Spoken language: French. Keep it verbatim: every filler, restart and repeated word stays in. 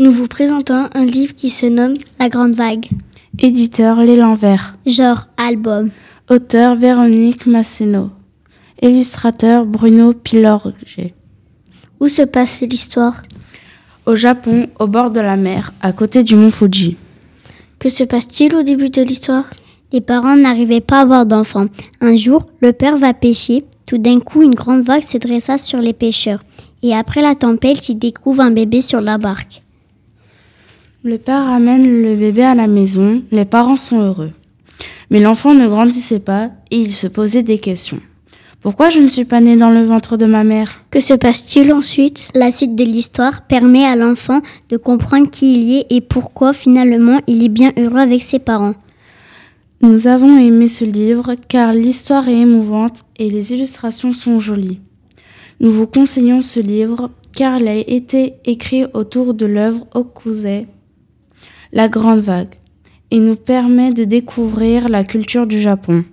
Nous vous présentons un livre qui se nomme La Grande Vague. Éditeur L'Élan Vert. Genre album. Auteur Véronique Masséno. Illustrateur Bruno Pilorget. Où se passe l'histoire? Au Japon, au bord de la mer, à côté du mont Fuji. Que se passe-t-il au début de l'histoire? Les parents n'arrivaient pas à avoir d'enfants. Un jour, le père va pêcher. Tout d'un coup, une grande vague se dressa sur les pêcheurs. Et après la tempête, ils découvrent un bébé sur la barque. Le père ramène le bébé à la maison. Les parents sont heureux. Mais l'enfant ne grandissait pas et il se posait des questions. Pourquoi je ne suis pas né dans le ventre de ma mère? Que se passe-t-il ensuite? La suite de l'histoire permet à l'enfant de comprendre qui il est et pourquoi finalement il est bien heureux avec ses parents. Nous avons aimé ce livre car l'histoire est émouvante et les illustrations sont jolies. Nous vous conseillons ce livre car il a été écrit autour de l'œuvre Okusei, La Grande Vague, et nous permet de découvrir la culture du Japon.